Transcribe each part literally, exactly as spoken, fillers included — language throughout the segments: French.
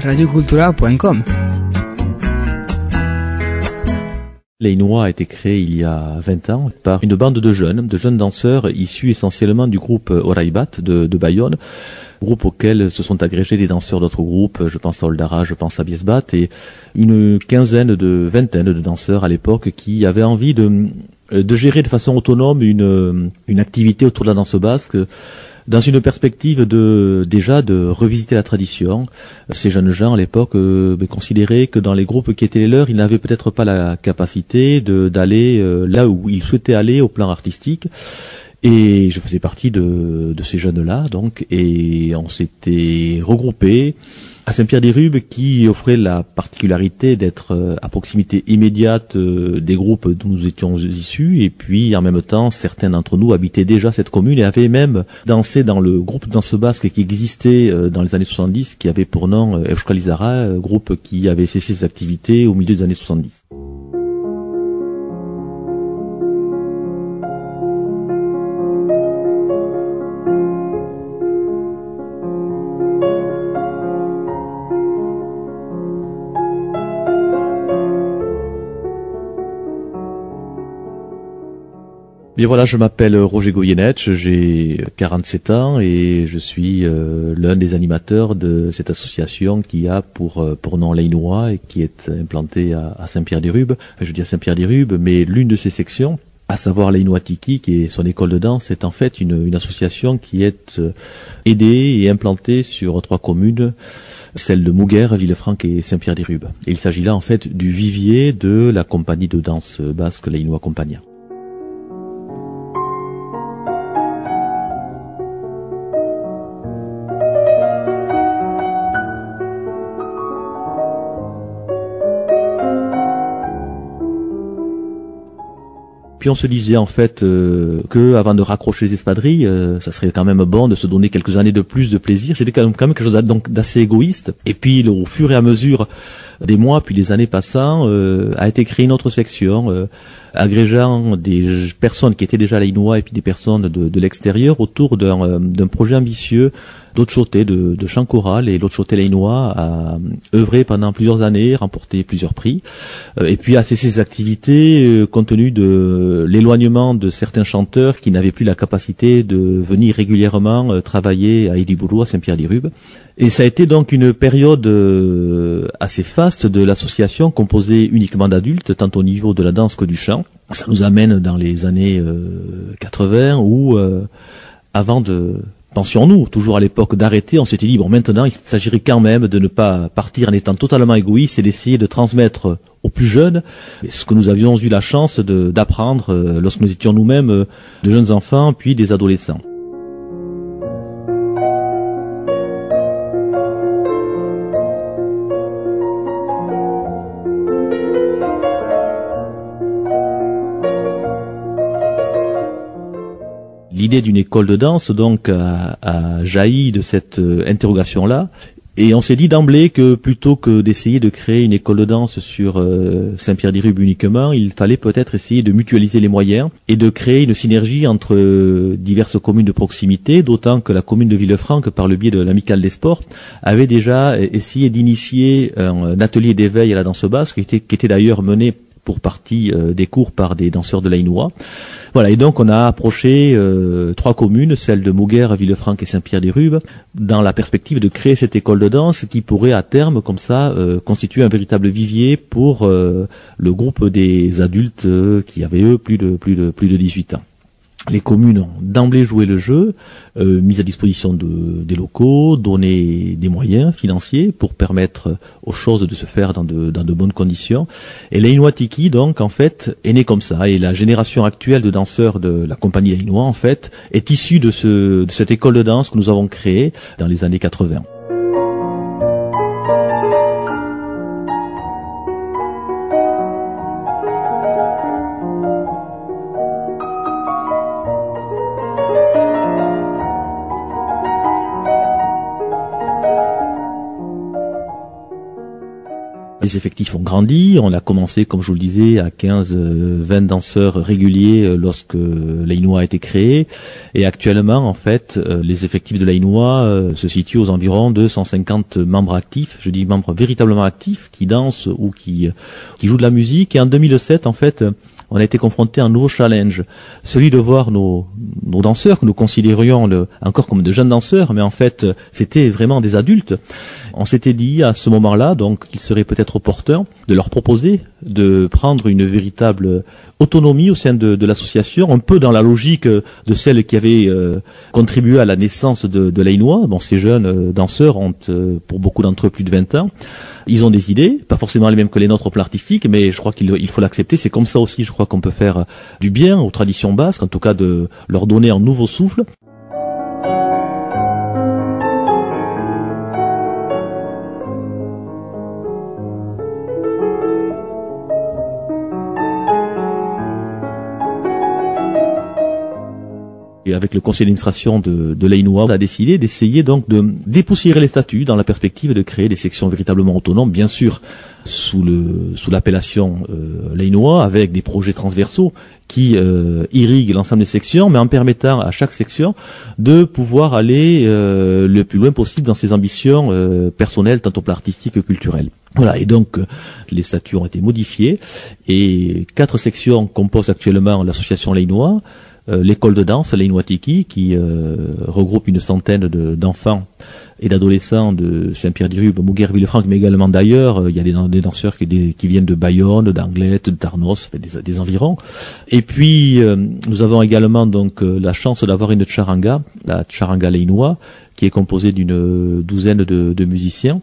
radiocultura point com. L'Ainoa a été créé il y a vingt ans par une bande de jeunes, de jeunes danseurs issus essentiellement du groupe Oraibat de, de Bayonne, groupe auquel se sont agrégés des danseurs d'autres groupes, je pense à Oldara, je pense à Biesbat, et une quinzaine de, vingtaine de danseurs à l'époque qui avaient envie de, de gérer de façon autonome une, une activité autour de la danse basque, dans une perspective de déjà de revisiter la tradition. Ces jeunes gens à l'époque euh, considéraient que dans les groupes qui étaient les leurs, ils n'avaient peut-être pas la capacité de d'aller euh, là où ils souhaitaient aller au plan artistique. Et je faisais partie de, de ces jeunes-là, donc, et on s'était regroupés à Saint-Pierre-des-Rubes, qui offrait la particularité d'être à proximité immédiate des groupes dont nous étions issus, et puis en même temps, certains d'entre nous habitaient déjà cette commune et avaient même dansé dans le groupe Danse Basque qui existait dans les années soixante-dix, qui avait pour nom Euskal Izarra, groupe qui avait cessé ses activités au milieu des années soixante-dix. Bien voilà, je m'appelle Roger Goyenetch, j'ai quarante-sept ans et je suis euh, l'un des animateurs de cette association qui a pour euh, pour nom l'Ainoa et qui est implantée à, à Saint-Pierre-des-Rubes. Enfin, je dis à Saint-Pierre-des-Rubes, mais l'une de ses sections, à savoir l'Ainoa Tiki, qui est son école de danse, est en fait une, une association qui est euh, aidée et implantée sur trois communes, celles de Mouguer, Villefranche et Saint-Pierre-des-Rubes. Et il s'agit là en fait du vivier de la compagnie de danse basque l'Ainoa Compagnia. Puis on se disait en fait euh, que avant de raccrocher les espadrilles, euh, ça serait quand même bon de se donner quelques années de plus de plaisir. C'était quand même, quand même quelque chose donc d'assez égoïste. Et puis au fur et à mesure des mois, puis les années passant, euh, a été créée une autre section euh, agrégeant des personnes qui étaient déjà à l'Ainoa et puis des personnes de, de l'extérieur autour d'un, euh, d'un projet ambitieux d'Otchoté, de, de chant choral, et l'Otchoté l'Ainoa a œuvré pendant plusieurs années, remporté plusieurs prix, euh, et puis a cessé ses activités euh, compte tenu de l'éloignement de certains chanteurs qui n'avaient plus la capacité de venir régulièrement euh, travailler à Ediburu, à Saint-Pierre-des-Rubes. Et ça a été donc une période euh, assez faste de l'association, composée uniquement d'adultes, tant au niveau de la danse que du chant. Ça nous amène dans les années euh, quatre-vingts où, euh, avant de... pensions-nous, toujours à l'époque, d'arrêter, on s'était dit, bon, maintenant, il s'agirait quand même de ne pas partir en étant totalement égoïste et d'essayer de transmettre aux plus jeunes ce que nous avions eu la chance de, d'apprendre euh, lorsque nous étions nous-mêmes euh, de jeunes enfants, puis des adolescents. L'idée d'une école de danse donc a, a jailli de cette euh, interrogation-là, et on s'est dit d'emblée que plutôt que d'essayer de créer une école de danse sur euh, Saint-Pierre-des-Rubes uniquement, il fallait peut-être essayer de mutualiser les moyens et de créer une synergie entre euh, diverses communes de proximité, d'autant que la commune de Villefranche, par le biais de l'Amicale des Sports, avait déjà essayé d'initier un, un atelier d'éveil à la danse basque, qui était, qui était d'ailleurs mené pour partie euh, des cours par des danseurs de l'Ainoa. Voilà, et donc on a approché euh, trois communes, celles de Mouguer, Villefranche et Saint-Pierre-des-Rubes, dans la perspective de créer cette école de danse qui pourrait à terme, comme ça, euh, constituer un véritable vivier pour euh, le groupe des adultes euh, qui avaient eux plus de plus de plus de dix-huit ans. Les communes ont d'emblée joué le jeu, euh, mis à disposition de, des locaux, donné des moyens financiers pour permettre aux choses de se faire dans de, dans de bonnes conditions. Et l'Ainoa Tiki, donc, en fait, est née comme ça. Et la génération actuelle de danseurs de la compagnie Ainoa, en fait, est issue de, ce, de cette école de danse que nous avons créée dans les années quatre-vingts. Les effectifs ont grandi, on a commencé, comme je vous le disais, à quinze vingt danseurs réguliers lorsque l'Aïnoa a été créé, et actuellement, en fait, les effectifs de l'Aïnoa se situent aux environs de cent cinquante membres actifs, je dis membres véritablement actifs, qui dansent ou qui, qui jouent de la musique, et en deux mille sept, en fait, on a été confronté à un nouveau challenge, celui de voir nos, nos danseurs, que nous considérions le, encore comme de jeunes danseurs, mais en fait, c'était vraiment des adultes. On s'était dit à ce moment-là, donc, qu'il serait peut-être opportun de leur proposer de prendre une véritable autonomie au sein de, de l'association, un peu dans la logique de celle qui avait euh, contribué à la naissance de, de l'Aïnoa. Bon, ces jeunes euh, danseurs ont, euh, pour beaucoup d'entre eux, plus de vingt ans. Ils ont des idées, pas forcément les mêmes que les nôtres au plan artistique, mais je crois qu'il il faut l'accepter. C'est comme ça aussi, je crois qu'on peut faire du bien aux traditions basques, en tout cas de leur donner un nouveau souffle. Et avec le conseil d'administration de, de l'Aïnoa, on a décidé d'essayer donc de dépoussiérer les statuts dans la perspective de créer des sections véritablement autonomes, bien sûr sous le sous l'appellation euh, l'Aïnoa, avec des projets transversaux qui euh, irriguent l'ensemble des sections, mais en permettant à chaque section de pouvoir aller euh, le plus loin possible dans ses ambitions euh, personnelles, tant au plan artistique que culturel. Voilà, et donc euh, les statuts ont été modifiés, et quatre sections composent actuellement l'association l'Aïnoa. Euh, l'école de danse, l'Aïnoa Tiki, qui euh, regroupe une centaine de, d'enfants et d'adolescents de Saint-Pierre-d'Irube, Mouguer-Villefranche, mais également d'ailleurs. Euh, il y a des, des danseurs qui, des, qui viennent de Bayonne, d'Anglet, de Tarnos, des, des environs. Et puis, euh, nous avons également donc euh, la chance d'avoir une tcharanga, la tcharanga l'Aïnoa, qui est composée d'une douzaine de, de musiciens.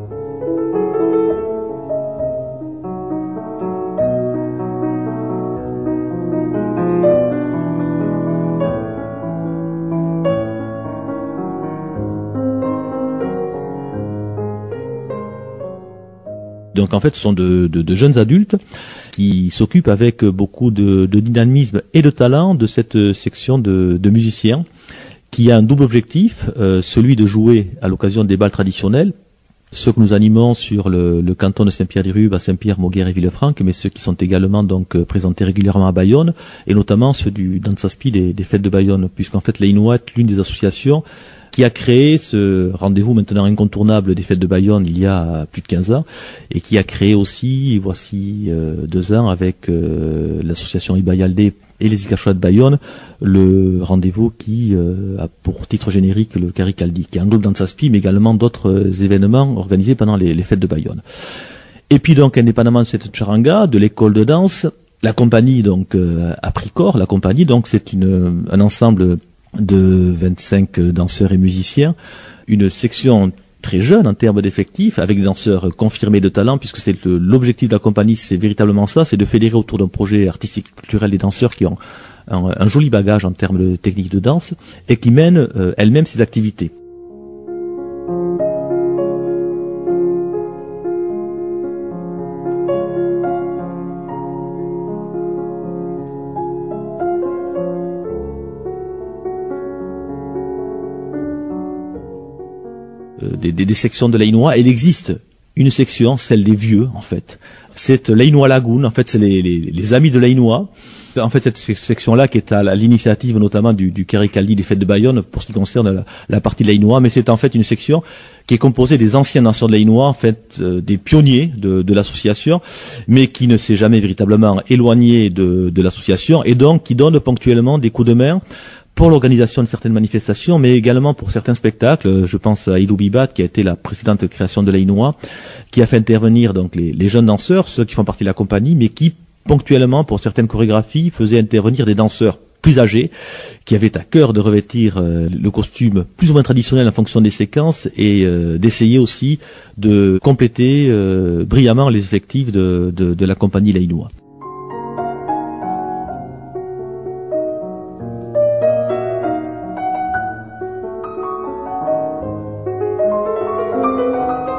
Donc en fait, ce sont de, de, de jeunes adultes qui s'occupent avec beaucoup de, de dynamisme et de talent de cette section de, de musiciens qui a un double objectif, euh, celui de jouer à l'occasion des bals traditionnels, ceux que nous animons sur le, le canton de Saint-Pierre-d'Irube, à Saint-Pierre, Mauguer et Villefranche, mais ceux qui sont également donc présentés régulièrement à Bayonne, et notamment ceux du Dansaspi des, des fêtes de Bayonne, puisqu'en fait l'Aïnoa est l'une des associations qui a créé ce rendez-vous maintenant incontournable des fêtes de Bayonne il y a plus de quinze ans, et qui a créé aussi, voici euh, deux ans, avec euh, l'association Ibayaldé et les Ikachois de Bayonne, le rendez-vous qui euh, a pour titre générique le Karicaldi, qui englobe Dansaspi, mais également d'autres euh, événements organisés pendant les, les fêtes de Bayonne. Et puis donc, indépendamment de cette tcharanga, de l'école de danse, la compagnie donc euh, a pris corps. La compagnie donc c'est une un ensemble de vingt-cinq danseurs et musiciens, une section très jeune en termes d'effectifs, avec des danseurs confirmés de talent, puisque c'est le, l'objectif de la compagnie, c'est véritablement ça, c'est de fédérer autour d'un projet artistique et culturel des danseurs qui ont un, un joli bagage en termes de technique de danse, et qui mènent euh, elles-mêmes ces activités. Des, des, des sections de l'Aïnoa, il existe une section, celle des vieux, en fait. C'est l'Aïnoa Lagoon, en fait, c'est les, les, les amis de l'Aïnoa. En fait, cette section-là, qui est à l'initiative notamment du, du Karicaldi des fêtes de Bayonne, pour ce qui concerne la, la partie de l'Aïnoa, mais c'est en fait une section qui est composée des anciens danseurs de l'Aïnoa, en fait, euh, des pionniers de, de l'association, mais qui ne s'est jamais véritablement éloigné de, de l'association, et donc qui donne ponctuellement des coups de main pour l'organisation de certaines manifestations, mais également pour certains spectacles. Je pense à Ilou Bibat, qui a été la précédente création de l'Aïnoa, qui a fait intervenir donc les, les jeunes danseurs, ceux qui font partie de la compagnie, mais qui, ponctuellement, pour certaines chorégraphies, faisaient intervenir des danseurs plus âgés, qui avaient à cœur de revêtir euh, le costume plus ou moins traditionnel en fonction des séquences, et euh, d'essayer aussi de compléter euh, brillamment les effectifs de, de, de la compagnie l'Aïnoa.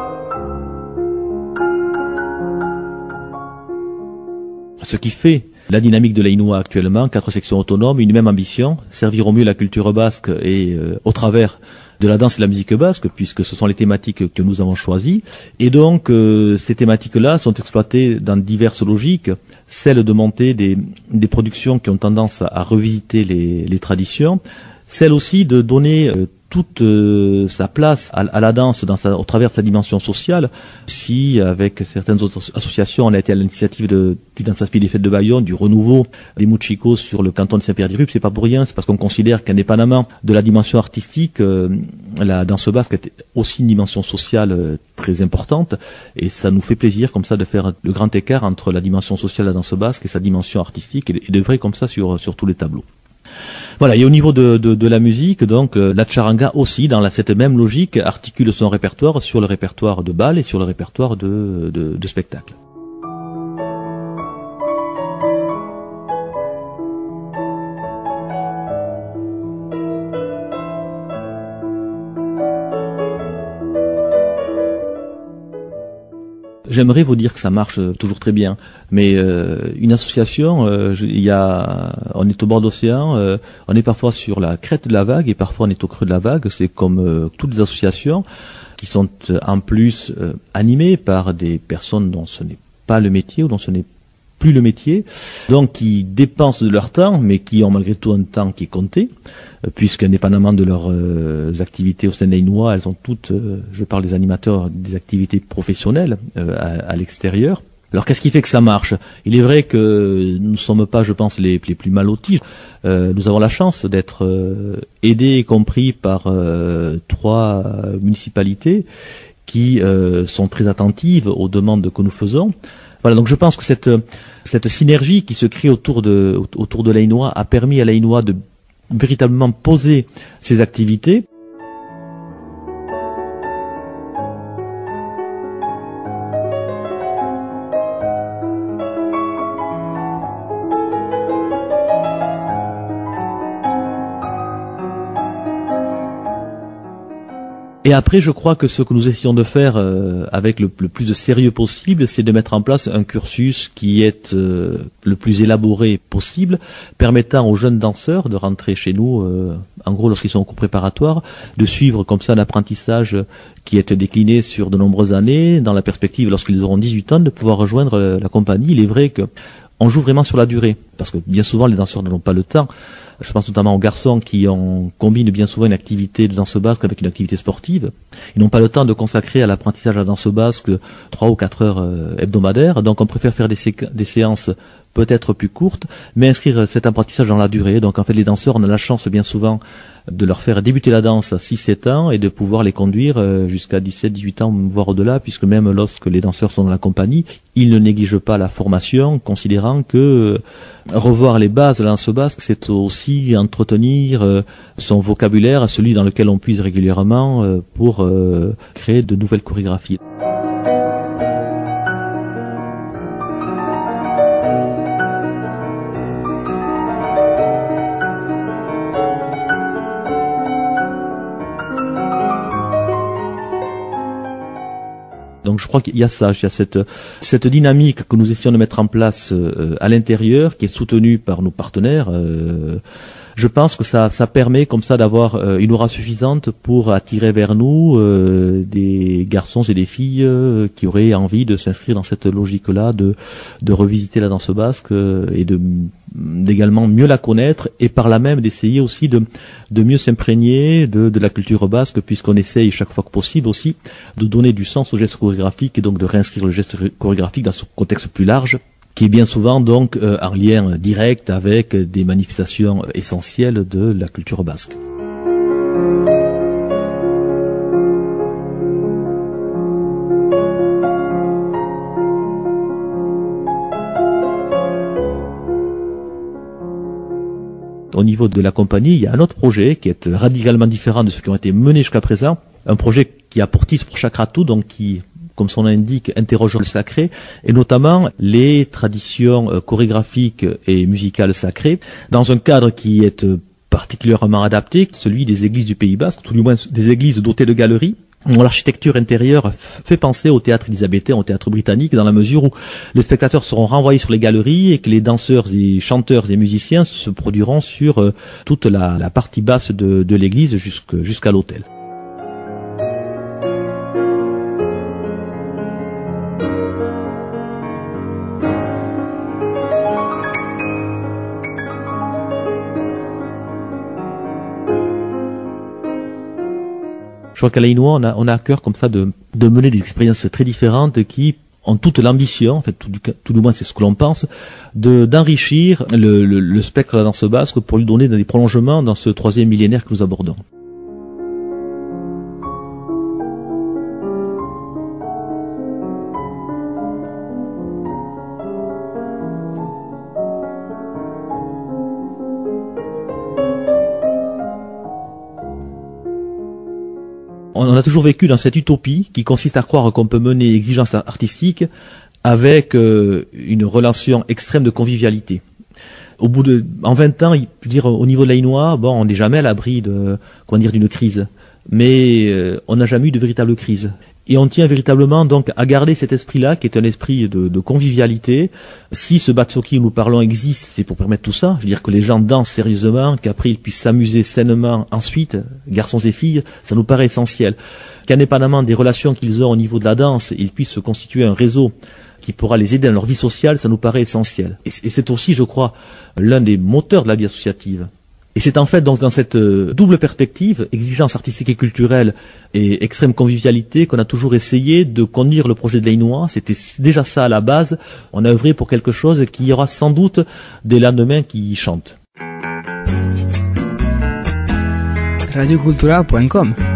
Ce qui fait la dynamique de l'Aïnoa actuellement, quatre sections autonomes, une même ambition, servir au mieux la culture basque et euh, au travers de la danse et de la musique basque, puisque ce sont les thématiques que nous avons choisies. Et donc, euh, ces thématiques-là sont exploitées dans diverses logiques, celle de monter des, des productions qui ont tendance à, à revisiter les, les traditions, celle aussi de donner euh, toute euh, sa place à, à la danse dans sa, au travers de sa dimension sociale. Si, avec certaines autres associations, on a été à l'initiative de, du Danse Aspi des Fêtes de Bayonne, du renouveau des Mouchicos sur le canton de Saint-Pierre-des-Rupes, c'est pas pour rien, c'est parce qu'on considère qu'indépendamment de la dimension artistique, euh, la danse basque est aussi une dimension sociale euh, très importante, et ça nous fait plaisir comme ça de faire le grand écart entre la dimension sociale de la danse basque et sa dimension artistique, et, et de vrai comme ça sur, sur tous les tableaux. Voilà, et au niveau de, de, de la musique, donc la charanga aussi, dans la, cette même logique, articule son répertoire sur le répertoire de bal et sur le répertoire de, de, de spectacle. J'aimerais vous dire que ça marche toujours très bien, mais euh, une association, euh, il y a, on est au bord d'océan, euh, on est parfois sur la crête de la vague et parfois on est au creux de la vague. C'est comme euh, toutes les associations qui sont euh, en plus euh, animées par des personnes dont ce n'est pas le métier ou dont ce n'est plus le métier, donc qui dépensent de leur temps, mais qui ont malgré tout un temps qui est compté, puisque indépendamment de leurs euh, activités au sein de l'Aïnoa, elles ont toutes, euh, je parle des animateurs, des activités professionnelles euh, à, à l'extérieur. Alors qu'est-ce qui fait que ça marche? Il est vrai que nous ne sommes pas, je pense, les, les plus mal lotis. Euh, nous avons la chance d'être euh, aidés et compris par euh, trois municipalités qui euh, sont très attentives aux demandes que nous faisons. Voilà, donc je pense que cette cette synergie qui se crée autour de autour de l'Aïnoa a permis à l'Aïnoa de véritablement poser ses activités. Et après, je crois que ce que nous essayons de faire euh, avec le, le plus de sérieux possible, c'est de mettre en place un cursus qui est euh, le plus élaboré possible, permettant aux jeunes danseurs de rentrer chez nous, euh, en gros lorsqu'ils sont au cours préparatoire, de suivre comme ça un apprentissage qui est décliné sur de nombreuses années, dans la perspective, lorsqu'ils auront dix-huit ans, de pouvoir rejoindre la, la compagnie. Il est vrai que on joue vraiment sur la durée, parce que bien souvent les danseurs n'ont pas le temps. Je pense notamment aux garçons qui en combinent bien souvent une activité de danse basque avec une activité sportive. Ils n'ont pas le temps de consacrer à l'apprentissage de la danse basque trois ou quatre heures hebdomadaires. Donc on préfère faire des, sé- des séances peut-être plus courtes, mais inscrire cet apprentissage dans la durée. Donc en fait les danseurs, on a la chance bien souvent de leur faire débuter la danse à six sept ans et de pouvoir les conduire jusqu'à dix-sept dix-huit ans, voire au-delà, puisque même lorsque les danseurs sont dans la compagnie, ils ne négligent pas la formation, considérant que revoir les bases de la danse basque, c'est aussi entretenir son vocabulaire, celui dans lequel on puise régulièrement pour créer de nouvelles chorégraphies. Donc je crois qu'il y a ça, il y a cette, cette dynamique que nous essayons de mettre en place euh, à l'intérieur, qui est soutenue par nos partenaires. Euh, je pense que ça, ça permet comme ça d'avoir euh, une aura suffisante pour attirer vers nous euh, des garçons et des filles euh, qui auraient envie de s'inscrire dans cette logique-là, de, de revisiter la danse basque euh, et de d'également mieux la connaître et par là même d'essayer aussi de, de mieux s'imprégner de, de la culture basque, puisqu'on essaye chaque fois que possible aussi de donner du sens au geste chorégraphique et donc de réinscrire le geste chorégraphique dans ce contexte plus large, qui est bien souvent donc euh, en lien direct avec des manifestations essentielles de la culture basque. Au niveau de la compagnie, il y a un autre projet qui est radicalement différent de ceux qui ont été menés jusqu'à présent. Un projet qui a pour titre pour chaque ratou, donc qui, comme son nom l'indique, interroge le sacré, et notamment les traditions chorégraphiques et musicales sacrées, dans un cadre qui est particulièrement adapté, celui des églises du Pays Basque, tout du moins des églises dotées de galeries, L'architecture intérieure fait penser au théâtre élisabétain, au théâtre britannique, dans la mesure où les spectateurs seront renvoyés sur les galeries et que les danseurs et chanteurs et musiciens se produiront sur euh, toute la, la partie basse de, de l'église jusqu'à, jusqu'à l'autel. Je crois qu'à l'Aïnois, on a, on a à cœur comme ça de, de mener des expériences très différentes qui ont toute l'ambition, en fait, tout du, tout du moins c'est ce que l'on pense, de, d'enrichir le, le, le spectre de la danse basque pour lui donner des prolongements dans ce troisième millénaire que nous abordons. On a toujours vécu dans cette utopie qui consiste à croire qu'on peut mener exigence artistique avec euh, une relation extrême de convivialité. Au bout de, en vingt ans, je veux dire, au niveau de l'Aïnois, bon, on n'est jamais à l'abri de, comment dire, d'une crise. Mais euh, on n'a jamais eu de véritable crise. Et on tient véritablement donc à garder cet esprit-là, qui est un esprit de, de convivialité. Si ce Batsoki où nous parlons existe, c'est pour permettre tout ça. Je veux dire que les gens dansent sérieusement, qu'après ils puissent s'amuser sainement ensuite, garçons et filles, ça nous paraît essentiel. Qu'indépendamment des relations qu'ils ont au niveau de la danse, ils puissent se constituer un réseau qui pourra les aider dans leur vie sociale, ça nous paraît essentiel. Et c'est aussi, je crois, l'un des moteurs de la vie associative. Et c'est en fait donc dans cette double perspective, exigence artistique et culturelle et extrême convivialité, qu'on a toujours essayé de conduire le projet de l'Aïnois. C'était déjà ça à la base. On a œuvré pour quelque chose qui y aura sans doute des lendemains qui chantent. radio cultura point com